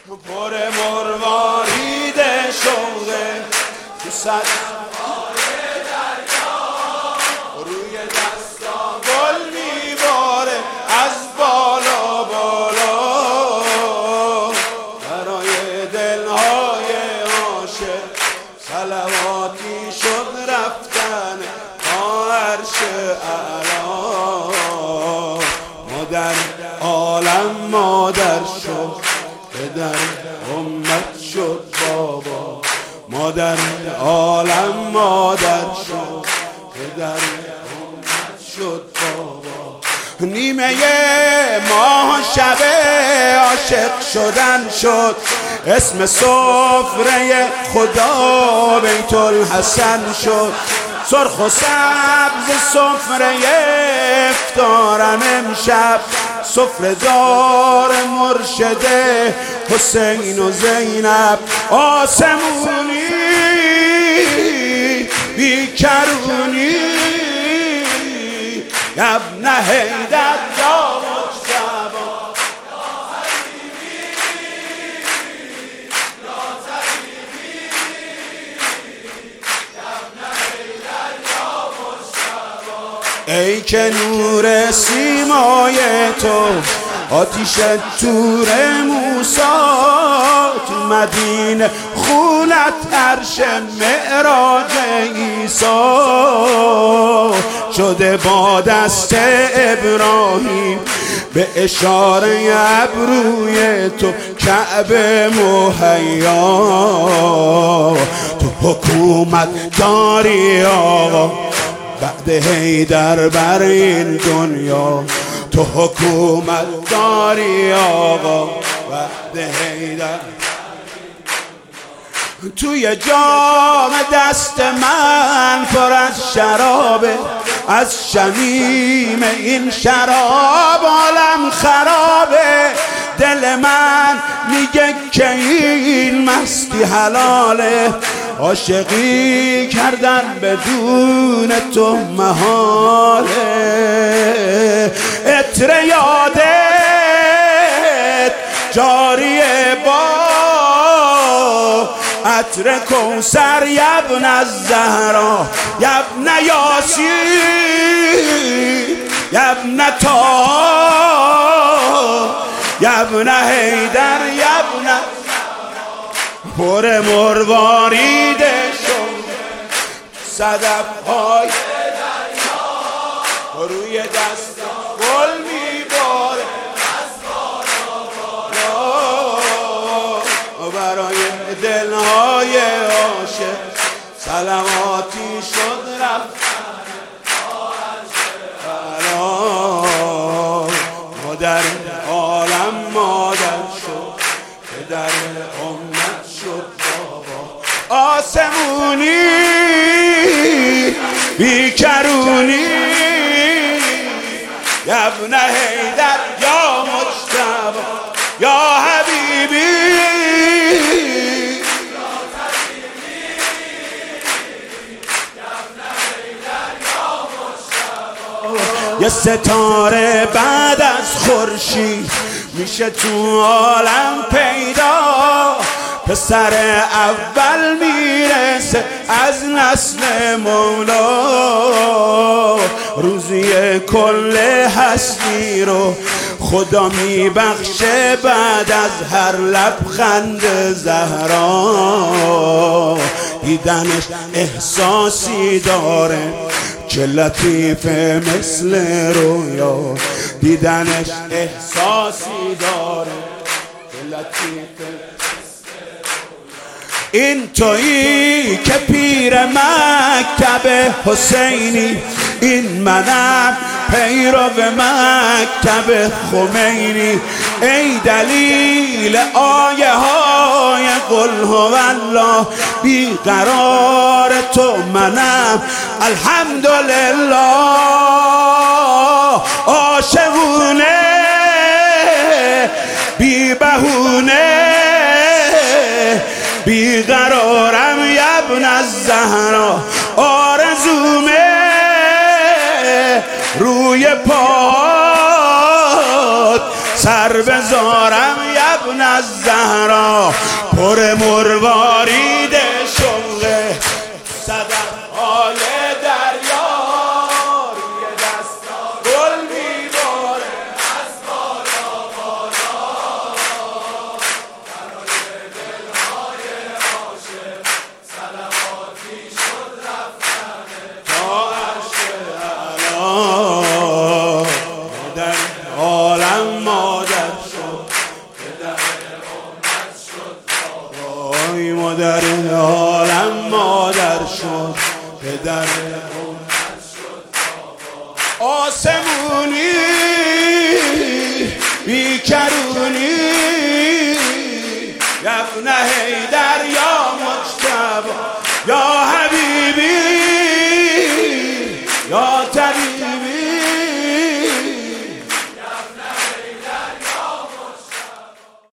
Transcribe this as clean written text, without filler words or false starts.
پر مروارید شوقه تو صد روی دستا گل میباره از بالا بالا برای دلهای عاشق صلواتی شد رفتن تا عرش اعلا مادر عالم مادر شد پدر امت شد بابا مادر عالم مادر شد پدر امت شد بابا نیمه ماه شب عاشق شدن شد اسم سفره خدا بیت الحسن شد سرخ و سبز سفره افطارم امشب سفره دار مرشد حسین و زینب آسمونی بیکرونی ابن حیدر یا مجتبی یا حبیبی یا طبیبی ابن حیدر یا مجتبی ای که نور سیمای تو آتیش تور موسی تو مدینه خونت عرش معراج عیسی شده با دست ابراهیم به اشاره ابروی تو کعبه مهیا تو حکومت داری آقا بعد حیدر بر این دنیا تو حکومت داری آقا بعد حیدر توی جام دست من پر از شرابه از شمیم این شراب عالم خرابه دل من میگه که این مستی حلاله عاشقی کردن بدون تو محاله عطر یادت جاریه با عطر کوثر یبن الزهرا یبن یاسین یبن طه یبن حیدر یبن پر مروارید شد صدف‌های روی دست گل میباره از بالا بالا برای دلهای عاشق صلواتی شد رفتن مادر عالم مادر شد پدر امت شد بابا آسمونی بیکرونی ابن حیدر یا مجتبی یا حبیبی یا طبیبی ابن حیدر یا مجتبی یه ستاره بعد از خورشید میشه تو عالم پیدا پسر اول میرسه از نسل مولا روزی کل هستی رو خدا میبخشه بعد از هر لبخند زهرا دیدنش احساسی داره چه لطیفه مثل رویا دیدنش احساسی داره چه لطیفه این تویی که پیر مکتب حسینی این منم پیرو مکتب خمینی ای دلیل آیه های قل هو الله بیقرار تو منم الحمدلله عاشقونه بی بهونه بیقرارم یبن الزهرا آرزومه روی پات سر بذارم یبن ابن الزهرا پر مروارید شغل صدقهای دریا روی دست گل میباره از بالا بالا برای دلهای عاشق صلواتی شد رفتن تا عرش اعلی در عالم مادر شد پدر امت شد وای مادر عالم مادر شد پدر امت شد آسمونی بیکرونی ابن حیدر یا مجتبی یا حبیب